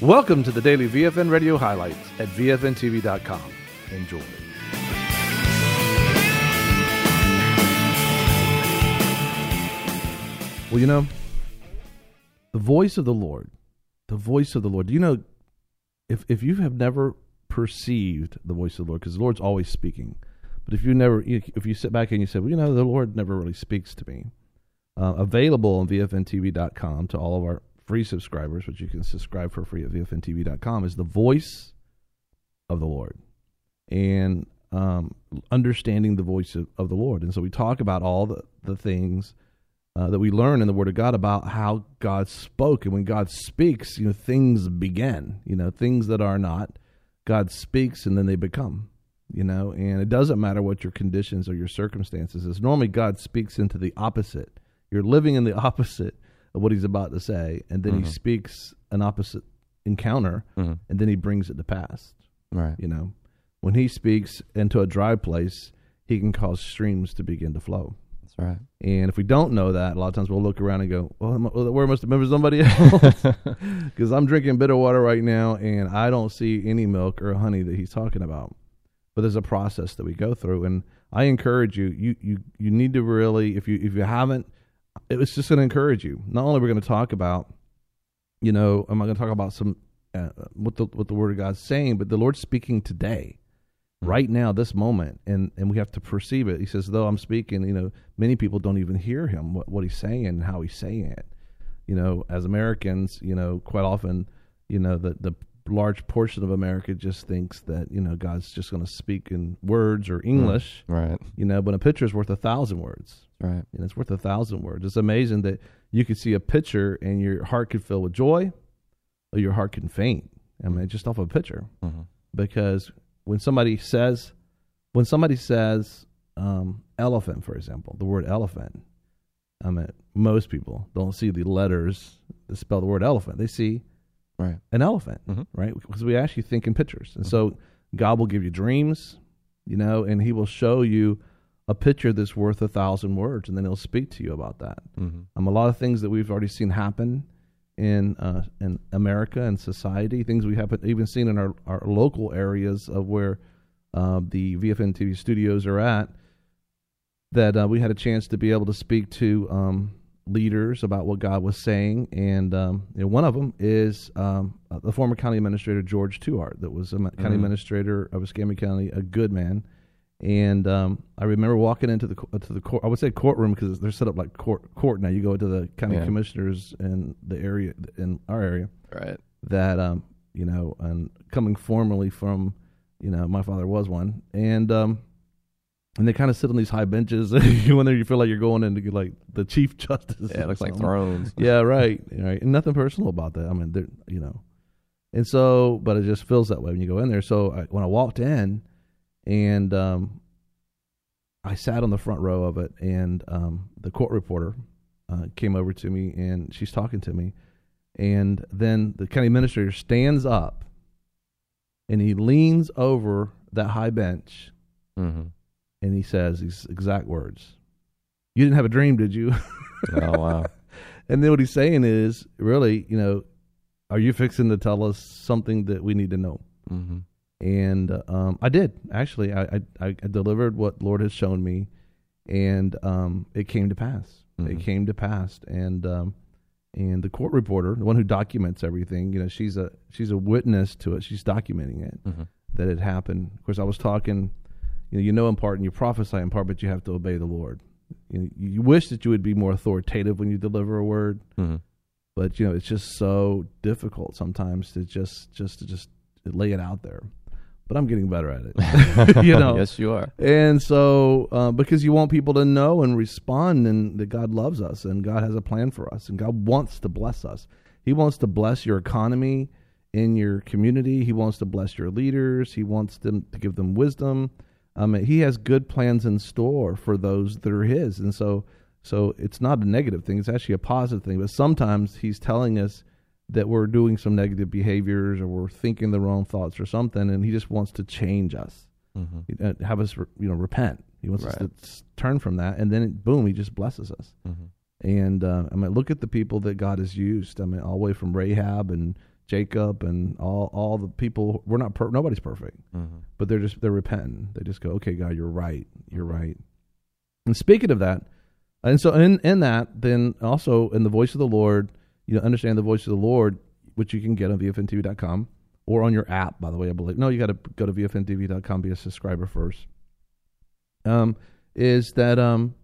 Welcome to the daily VFN Radio highlights at VFNTV.com. Enjoy. Well, you know, the voice of the Lord, do you know, if you have never perceived the voice of the Lord, because the Lord's always speaking, but if you sit back and you say, well, you know, the Lord never really speaks to me, available on VFNTV.com to all of our free subscribers, which you can subscribe for free at VFNTV.com, is the voice of the Lord and understanding the voice of the Lord. And so we talk about all the things that we learn in the Word of God about how God spoke. And when God speaks, you know, things begin, you know, things that are not. God speaks and then they become, you know, and it doesn't matter what your conditions or your circumstances is. Normally God speaks into the opposite. You're living in the opposite of what he's about to say, and then he speaks an opposite encounter, and then he brings it to pass. Right. You know, when he speaks into a dry place, he can cause streams to begin to flow. That's right. And if we don't know that, a lot of times we'll look around and go, well, where must have been for somebody else? Because I'm drinking bitter water right now, and I don't see any milk or honey that he's talking about. But there's a process that we go through, and I encourage you, you need to really, if you haven't, it's just going to encourage you. Not only are we going to talk about, you know, I'm not going to talk about some what the Word of God's saying, but the Lord's speaking today, right now, this moment, and we have to perceive it. He says, though I'm speaking, you know, many people don't even hear him, what he's saying and how he's saying it. You know, as Americans, you know, quite often, you know, the large portion of America just thinks that, you know, God's just going to speak in words or English, right? You know, but a picture is worth 1,000 words. Right. And it's worth 1,000 words. It's amazing that you could see a picture and your heart could fill with joy or your heart can faint. I mean, just off of a picture. Because when somebody says elephant, for example, the word elephant, I mean, most people don't see the letters that spell the word elephant. They see an elephant, right? Because we actually think in pictures. And so God will give you dreams, you know, and he will show you a picture that's worth 1,000 words, and then he'll speak to you about that. A lot of things that we've already seen happen in America and society, things we haven't even seen in our local areas of where the VFN TV studios are at, that we had a chance to be able to speak to leaders about what God was saying. And you know, one of them is the former county administrator, George Tuhart, that was a county administrator of Escambia County, a good man. And I remember walking into the court. I would say courtroom because they're set up like court now. You go to the county commissioners in the area, in our area, right? That you know, and coming formerly from, you know, my father was one, and they kind of sit on these high benches. You go in there, you feel like you're going into like the chief justice. Yeah, it looks like thrones. Yeah, right. And nothing personal about that. I mean, they're, you know, and so, but it just feels that way when you go in there. So when I walked in. And I sat on the front row of it, and the court reporter came over to me, and she's talking to me. And then the county administrator stands up, and he leans over that high bench, and he says these exact words, "You didn't have a dream, did you?" Oh, wow. And then what he's saying is, really, you know, are you fixing to tell us something that we need to know? And I did, actually. I delivered what the Lord has shown me, and it came to pass. It came to pass. And the court reporter, the one who documents everything, you know, she's a witness to it. She's documenting it, that it happened. Of course, I was talking, you know in part and you prophesy in part, but you have to obey the Lord. You wish that you would be more authoritative when you deliver a word, but, you know, it's just so difficult sometimes to just lay it out there. But I'm getting better at it. You know? Yes, you are. And so, because you want people to know and respond, and that God loves us, and God has a plan for us, and God wants to bless us. He wants to bless your economy in your community. He wants to bless your leaders. He wants them to give them wisdom. He has good plans in store for those that are his. And so it's not a negative thing. It's actually a positive thing. But sometimes he's telling us that we're doing some negative behaviors, or we're thinking the wrong thoughts or something, and he just wants to change us, have us, repent. He wants us to turn from that, and then boom, he just blesses us. And look at the people that God has used. All the way from Rahab and Jacob and all the people. We're not nobody's perfect, but they're repenting. They just go, okay, God, you're right. You're right. And speaking of that, and so in that, then also in the voice of the Lord, understand the voice of the Lord, which you can get on VFNTV.com or on your app, by the way, I believe. No, you got to go to VFNTV.com, be a subscriber first. Is that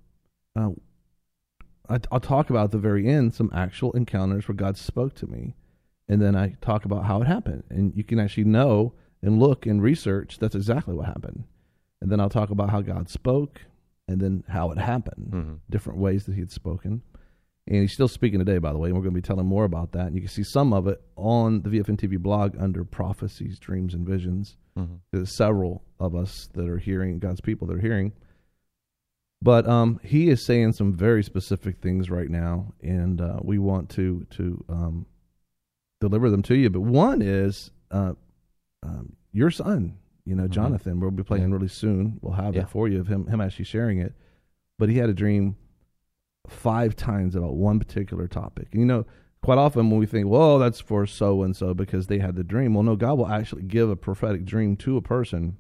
I'll talk about at the very end some actual encounters where God spoke to me, and then I talk about how it happened. And you can actually know and look and research that's exactly what happened. And then I'll talk about how God spoke and then how it happened, different ways that he had spoken. And he's still speaking today, by the way, and we're going to be telling more about that. And you can see some of it on the VFN TV blog under Prophecies, Dreams, and Visions. There's several of us that are hearing, God's people that are hearing. But he is saying some very specific things right now, and we want to deliver them to you. But one is your son, Jonathan. We'll be playing really soon. We'll have it for you of him actually sharing it. But he had a dream 5 times about one particular topic. And, quite often when we think, well, that's for so-and-so because they had the dream. Well, no, God will actually give a prophetic dream to a person,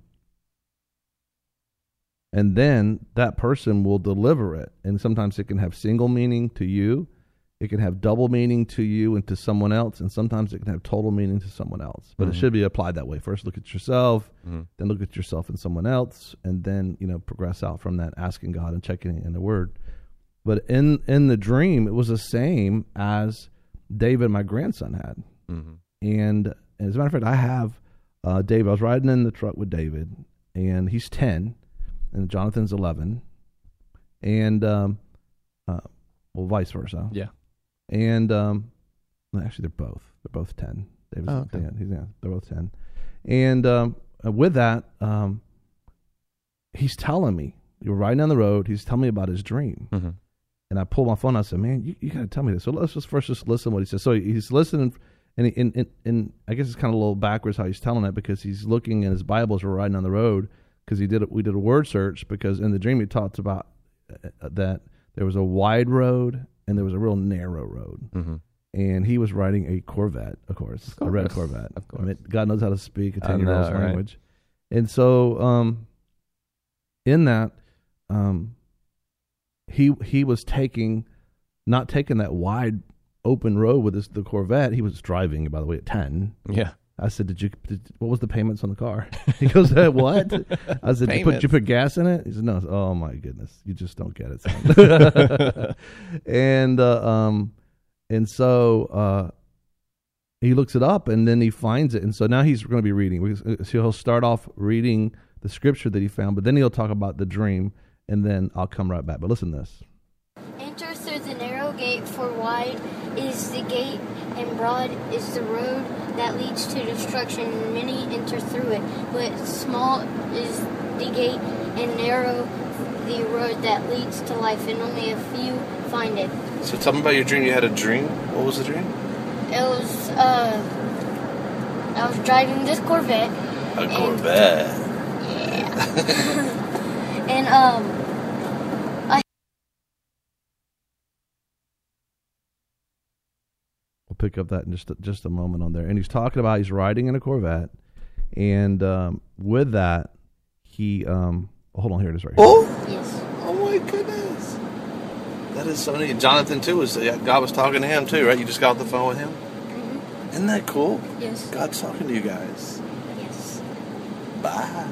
and then that person will deliver it. And sometimes it can have single meaning to you. It can have double meaning to you and to someone else. And sometimes it can have total meaning to someone else. But it should be applied that way. First, look at yourself, then look at yourself and someone else, and then, progress out from that, asking God and checking in the Word. But in the dream, it was the same as David, my grandson, had. And as a matter of fact, I have David. I was riding in the truck with David, and he's 10, and Jonathan's 11, and vice versa. Yeah. And actually, they're both 10. David's 10. They're both 10. And with that, he's telling me, you're riding down the road. He's telling me about his dream. And I pulled my phone out and I said, man, you got to tell me this. So let's just first listen to what he says. So he's listening, and I guess it's kind of a little backwards how he's telling it, because he's looking in his Bible as we're riding on the road, because we did a word search, because in the dream he talked about that there was a wide road and there was a real narrow road. And he was riding a Corvette, of course. A red Corvette. Of course. I mean, God knows how to speak a 10-year-old's language. Right? And so in that, he was not taking that wide open road with the Corvette. He was driving, by the way, at 10. Yeah. I said, what was the payments on the car? He goes, what? I said, did you put gas in it? He said, no. Oh my goodness. You just don't get it, son. And so he looks it up, and then he finds it. And so now he's going to be reading. So he'll start off reading the scripture that he found, but then he'll talk about the dream, and then I'll come right back. But listen to this. Enter through the narrow gate, for wide is the gate, and broad is the road that leads to destruction, and many enter through it. But small is the gate, and narrow the road that leads to life, and only a few find it. So tell me about your dream. You had a dream? What was the dream? It was, I was driving this Corvette. A Corvette? Yeah. And, we'll pick up that in just a moment on there. And he's talking about he's riding in a Corvette, and with that, he hold on, here it is right here. Oh, yes. Oh my goodness, that is so neat. Jonathan too God was talking to him too, right? You just got off the phone with him. Isn't that cool? Yes. God's talking to you guys. Yes. Bye.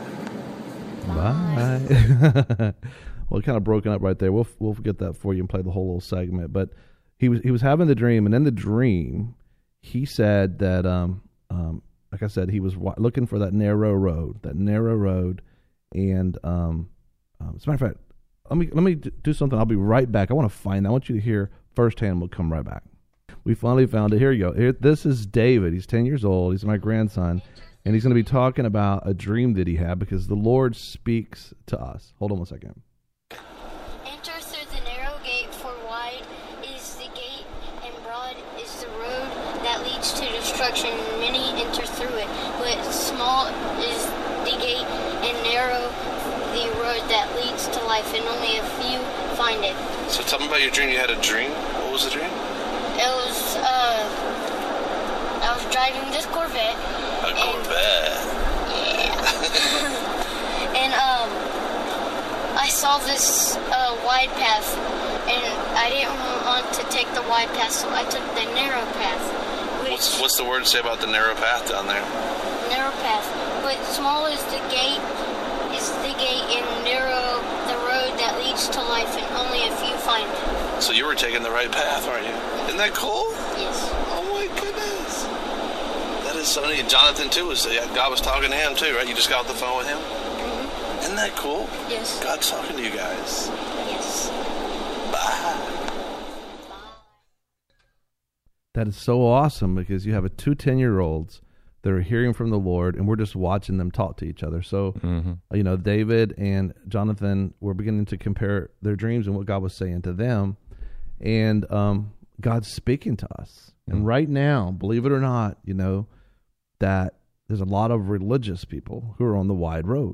Well, it kind of broken up right there. We'll get that for you and play the whole little segment. But he was having the dream, and in the dream, he said that like I said, he was looking for that narrow road, and as a matter of fact, let me do something. I'll be right back. I want you to hear firsthand. We'll come right back. We finally found it. Here you go. This is David. He's 10 years old. He's my grandson. And he's going to be talking about a dream that he had, because the Lord speaks to us. Hold on one second. Enter through the narrow gate, for wide is the gate, and broad is the road that leads to destruction, and many enter through it. But small is the gate, and narrow the road that leads to life, and only a few find it. So tell me about your dream. You had a dream? What was the dream? It was, I was driving this Corvette. A Corvette. Yeah. And I saw this wide path, and I didn't want to take the wide path, so I took the narrow path. What's the word say about the narrow path down there? Narrow path, but small is the gate, and narrow the road that leads to life, and only a few find it. So you were taking the right path, aren't you? Isn't that cool? Yes. Oh my goodness. That is so neat. Jonathan too God was talking to him too, right? You just got off the phone with him? Mm-hmm. Isn't that cool? Yes. God's talking to you guys. Yes. Bye. That is so awesome because you have two 10-year-olds that are hearing from the Lord, and we're just watching them talk to each other. So, David and Jonathan were beginning to compare their dreams and what God was saying to them, and God's speaking to us. And right now, believe it or not, that there's a lot of religious people who are on the wide road,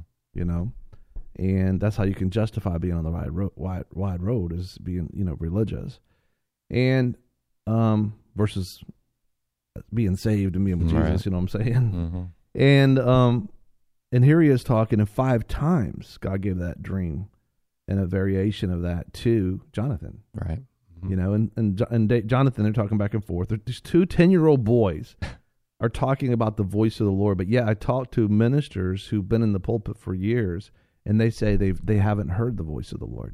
and that's how you can justify being on the wide road is being, religious, and versus being saved and being with Jesus, right. You know what I'm saying? Mm-hmm. And here he is talking, and 5 times God gave that dream and a variation of that to Jonathan. Right. Mm-hmm. And Jonathan, they're talking back and forth. These 2 10-year-old boys are talking about the voice of the Lord. But yeah, I talked to ministers who've been in the pulpit for years, and they say they haven't heard the voice of the Lord.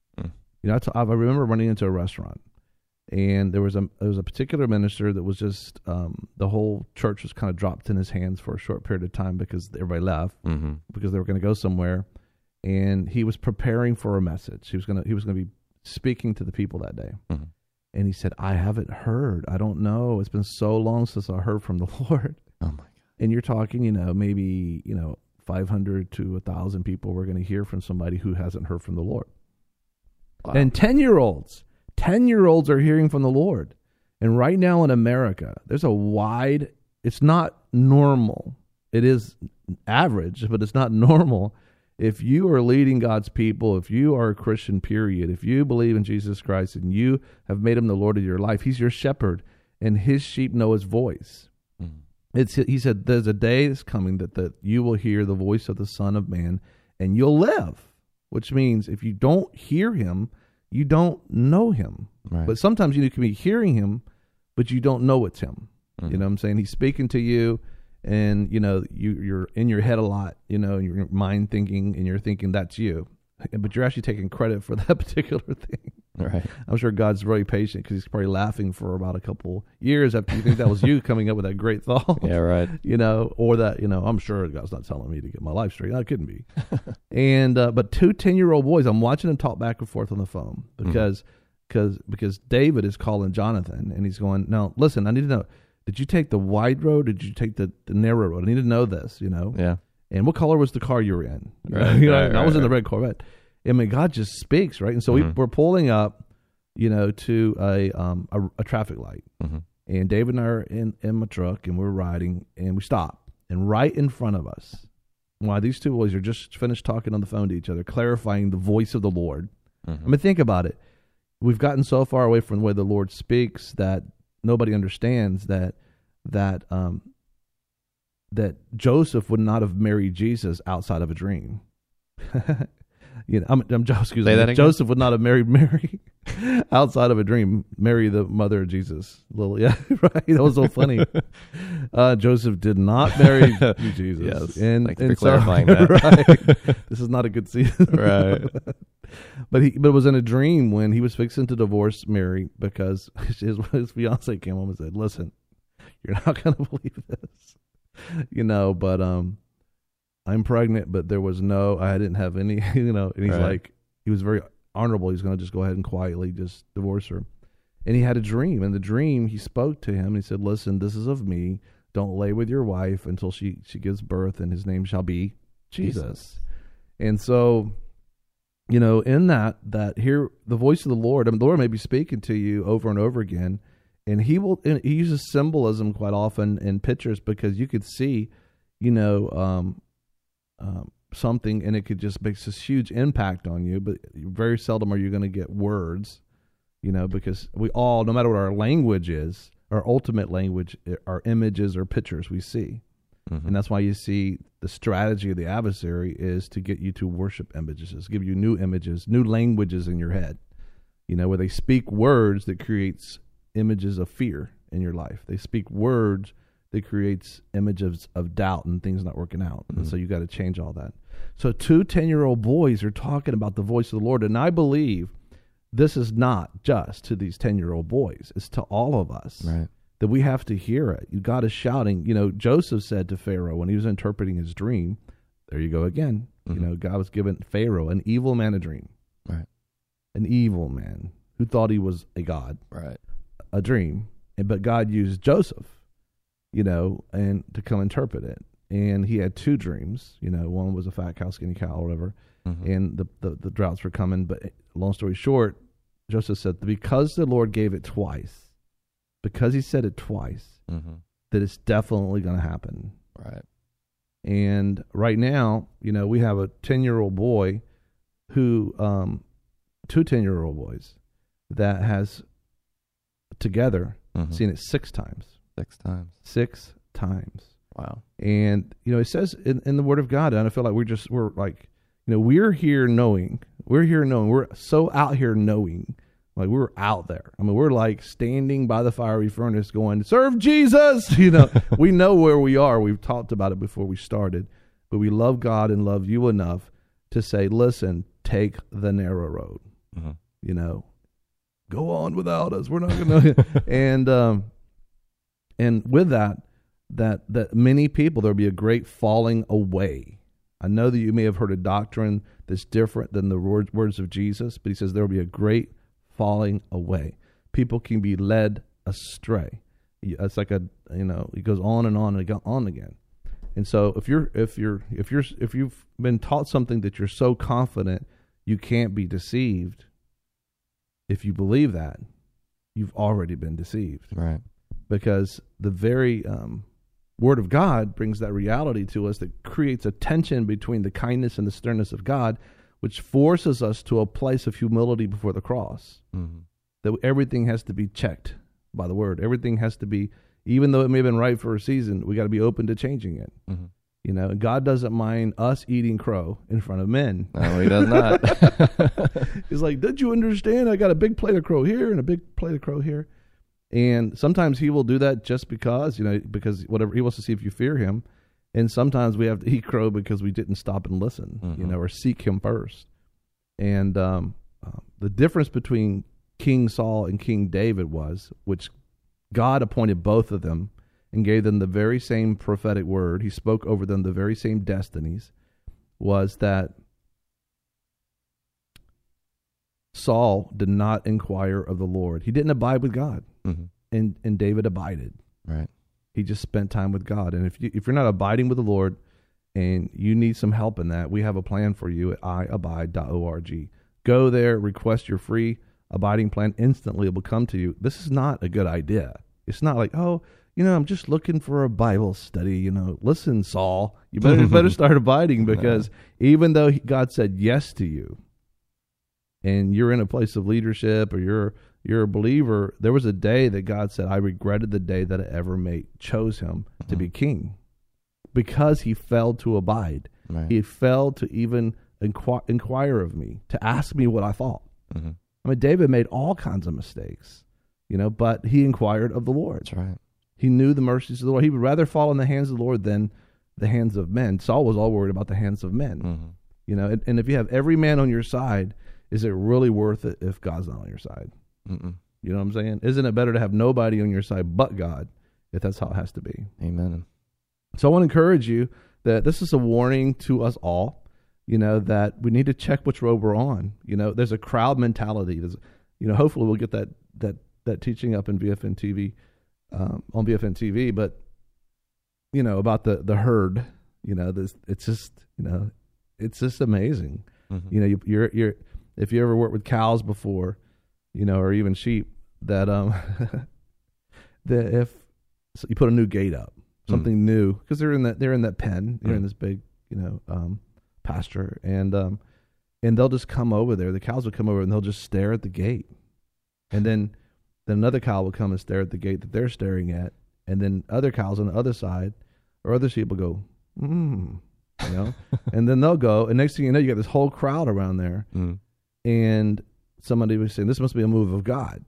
I remember running into a restaurant, and there was a particular minister that was just the whole church was kind of dropped in his hands for a short period of time because everybody left because they were going to go somewhere, and he was preparing for a message. He was going to be speaking to the people that day, and he said, "I haven't heard. I don't know. It's been so long since I heard from the Lord." Oh my God! And you're talking, maybe 500 to 1,000 people were going to hear from somebody who hasn't heard from the Lord, and 10-year-olds. 10-year-olds are hearing from the Lord. And right now in America, there's it's not normal. It is average, but it's not normal. If you are leading God's people, if you are a Christian, period, if you believe in Jesus Christ and you have made him the Lord of your life, he's your shepherd, and his sheep know his voice. He said, there's a day that's coming that you will hear the voice of the Son of Man, and you'll live, which means if you don't hear him, you don't know him. Right. But sometimes you can be hearing him, but you don't know it's him. You know what I'm saying? He's speaking to you, and, you're in your head a lot, and your mind thinking, and you're thinking that's you. But you're actually taking credit for that particular thing. Right. I'm sure God's really patient because he's probably laughing for about a couple years after you think that was you coming up with that great thought. Yeah, right. Or that, I'm sure God's not telling me to get my life straight. That couldn't be. And but 2 10-year-old boys, I'm watching them talk back and forth on the phone because David is calling Jonathan, and he's going, "No, listen, I need to know, did you take the wide road? Did you take the narrow road? I need to know this, Yeah. And what color was the car you were in? Right, I was in the red Corvette. I mean, God just speaks, right? And so we're pulling up, to a traffic light. And David and I are in my truck, and we're riding, and we stop. And right in front of us, while these 2 boys are just finished talking on the phone to each other, clarifying the voice of the Lord. I mean, think about it. We've gotten so far away from the way the Lord speaks that nobody understands that Joseph would not have married Jesus outside of a dream. Joseph would not have married Mary outside of a dream. Mary, the mother of Jesus. Yeah, right. That was so funny. Joseph did not marry Jesus. Yes, thanks for clarifying that. Right. This is not a good season. Right. But it was in a dream when he was fixing to divorce Mary because his fiance came home and said, "Listen, you're not going to believe this, but I'm pregnant, but I didn't have any, and he's like, he was very honorable. He's going to just go ahead and quietly just divorce her." And he had a dream. In the dream, he spoke to him. And he said, "Listen, this is of me. Don't lay with your wife until she gives birth, and his name shall be Jesus." And so, in that hear the voice of the Lord. I mean, the Lord may be speaking to you over and over again, and he uses symbolism quite often in pictures because you could see, something, and it could just make this huge impact on you. But very seldom are you going to get words, because we all, no matter what our language is, our ultimate language are images or pictures we see. Mm-hmm. And that's why you see the strategy of the adversary is to get you to worship images, give you new images, new languages in your head, where they speak words that creates images of fear in your life. They speak words that creates images of doubt and things not working out. Mm-hmm. And so you got to change all that. So 2 10-year-old boys are talking about the voice of the Lord. And I believe this is not just to these 10-year-old boys. It's to all of us. Right. That we have to hear it. God is shouting. Joseph said to Pharaoh when he was interpreting his dream, there you go again. Mm-hmm. God was giving Pharaoh, an evil man, a dream. Right. An evil man who thought he was a god. Right. A dream. But God used Joseph, and to come interpret it. And he had 2 dreams. One was a fat cow, skinny cow, or whatever. Mm-hmm. And the droughts were coming. But long story short, Joseph said, because the Lord gave it twice, because he said it twice, mm-hmm. that it's definitely going to happen. Right. And right now, we have a 10-year-old boy who, 2 10-year-old boys that has together mm-hmm. seen it 6 times. 6 times. 6 times. Wow. And, it says in the Word of God, and I feel like we're here knowing, we're so out here knowing, like we're out there. I mean, we're like standing by the fiery furnace going, serve Jesus. We know where we are. We've talked about it before we started, but we love God and love you enough to say, listen, take the narrow road, mm-hmm. Go on without us. We're not going to, and with that many people, there'll be a great falling away. I know that you may have heard a doctrine that's different than the words of Jesus, but he says there will be a great falling away. People can be led astray. It's like it goes on and on and on again. And so if you've been taught something that you're so confident you can't be deceived, if you believe that, you've already been deceived. Right. Because the very Word of God brings that reality to us that creates a tension between the kindness and the sternness of God, which forces us to a place of humility before the cross. Mm-hmm. That everything has to be checked by the Word. Everything has to be, even though it may have been right for a season, we got to be open to changing it. Mm-hmm. God doesn't mind us eating crow in front of men. No, he does not. He's like, did you understand? I got a big plate of crow here and a big plate of crow here. And sometimes he will do that just because, because whatever, he wants to see if you fear him. And sometimes we have to eat crow because we didn't stop and listen, mm-hmm. Or seek him first. And the difference between King Saul and King David was, which God appointed both of them and gave them the very same prophetic word. He spoke over them the very same destinies, was that Saul did not inquire of the Lord. He didn't abide with God, mm-hmm. and David abided. Right. He just spent time with God. And if you're not abiding with the Lord and you need some help in that, we have a plan for you at iabide.org. Go there, request your free abiding plan. Instantly it will come to you. This is not a good idea. It's not like, I'm just looking for a Bible study. Listen, Saul, you better start abiding, because even though God said yes to you, and you're in a place of leadership, or you're a believer, there was a day that God said, I regretted the day that I ever chose him mm-hmm. to be king, because he failed to abide. Right. He failed to even inquire of me, to ask me what I thought. Mm-hmm. I mean, David made all kinds of mistakes, but he inquired of the Lord. That's right. He knew the mercies of the Lord. He would rather fall in the hands of the Lord than the hands of men. Saul was all worried about the hands of men. Mm-hmm. And if you have every man on your side, is it really worth it if God's not on your side? Mm-mm. You know what I'm saying? Isn't it better to have nobody on your side but God, if that's how it has to be? Amen. So I want to encourage you that this is a warning to us all, that we need to check which road we're on. There's a crowd mentality. There's, hopefully we'll get that teaching up in VFN TV, on VFN TV, but, about the herd, it's just amazing. Mm-hmm. You're if you ever worked with cows before, or even sheep, that that if so you put a new gate up, something new, because they're in that pen, they're in this big pasture, and they'll just come over there. The cows will come over and they'll just stare at the gate, and then Then another cow will come and stare at the gate that they're staring at, and then other cows on the other side or other sheep will go, you know, and then they'll go, and next thing you know, you got this whole crowd around there, and somebody was saying, "This must be a move of God."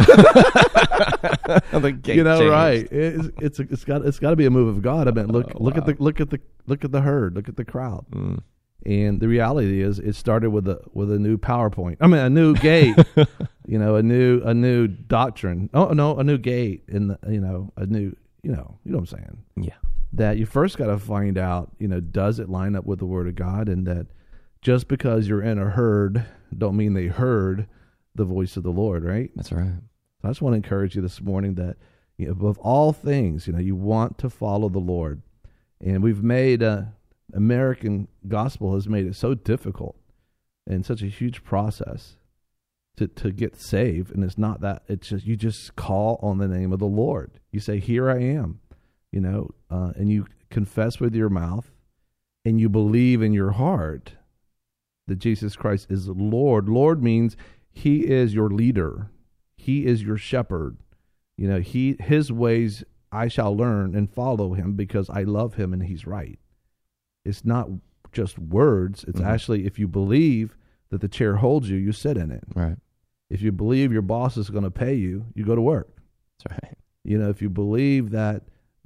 You know, changed. Right? It's got to be a move of God. I mean, look at the herd, look at the crowd. And the reality is, it started with a new PowerPoint. I mean, a new gate. You know, a new doctrine. Oh no, a new gate, and a new. You know what I'm saying? Yeah. That you first got to find out, does it line up with the Word of God, and that just because you're in a herd don't mean they heard the voice of the Lord, right? That's right. So I just want to encourage you this morning that above all things, you want to follow the Lord. And we've made American gospel has made it so difficult and such a huge process to get saved. And it's not that. It's just you just call on the name of the Lord. You say, "Here I am," and you confess with your mouth and you believe in your heart that Jesus Christ is Lord. Lord means He is your leader. He is your shepherd. His ways I shall learn and follow Him because I love Him and He's right. It's not just words. It's actually, if you believe that the chair holds you, you sit in it. Right. If you believe your boss is going to pay you, you go to work. That's right. If you believe that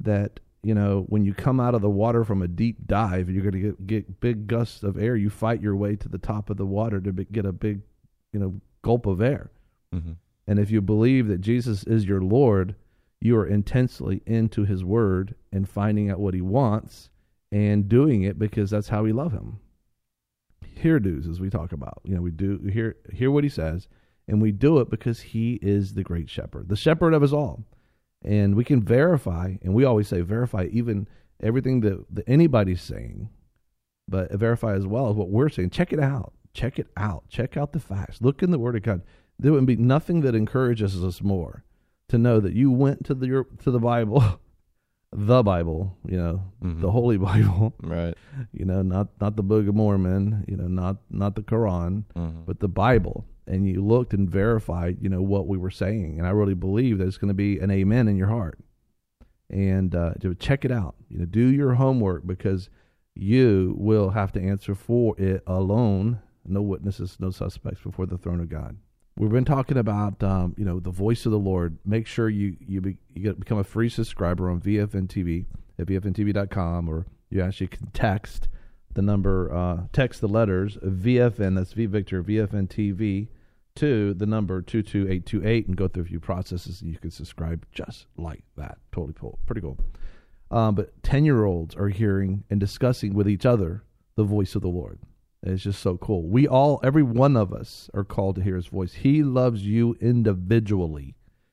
when you come out of the water from a deep dive, you're going to get big gusts of air. You fight your way to the top of the water to get a big, gulp of air. Mm-hmm. And if you believe that Jesus is your Lord, you are intensely into His Word and finding out what He wants and doing it because that's how we love Him. Hear dues, as we talk about. We do hear what He says, and we do it because He is the great shepherd, the shepherd of us all. And we can verify, and we always say verify even everything that anybody's saying, but verify as well as what we're saying. Check it out. Check it out. Check out the facts. Look in the Word of God. There would be nothing that encourages us more to know that you went to the Bible, the Bible, the Holy Bible, right? Not the Book of Mormon, not the Quran, but the Bible. And you looked and verified, what we were saying. And I really believe there's going to be an amen in your heart. And check it out. Do your homework because you will have to answer for it alone. No witnesses, no suspects before the throne of God. We've been talking about, the voice of the Lord. Make sure you become a free subscriber on VFN TV at VFNTV.com, or you actually can text the number, text the letters VFN, that's V Victor, VFN TV, to the number 22828 and go through a few processes, and you can subscribe just like that. Totally cool. Pretty cool. But 10-year-olds are hearing and discussing with each other the voice of the Lord. It's just so cool. Every one of us are called to hear His voice. He loves you individually.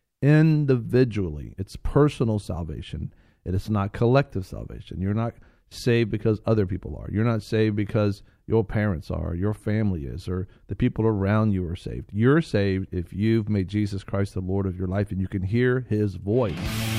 It's personal salvation. It is not collective salvation. You're not saved because other people are. You're not saved because your parents are, your family is, or the people around you are saved. You're saved if you've made Jesus Christ the Lord of your life and you can hear His voice.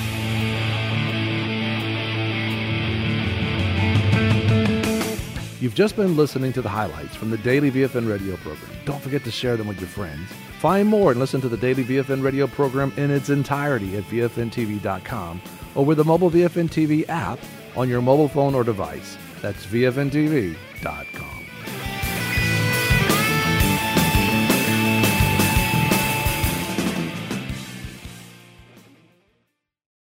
You've just been listening to the highlights from the Daily VFN radio program. Don't forget to share them with your friends. Find more and listen to the Daily VFN radio program in its entirety at VFNTV.com or with the mobile VFN TV app on your mobile phone or device. That's VFNTV.com.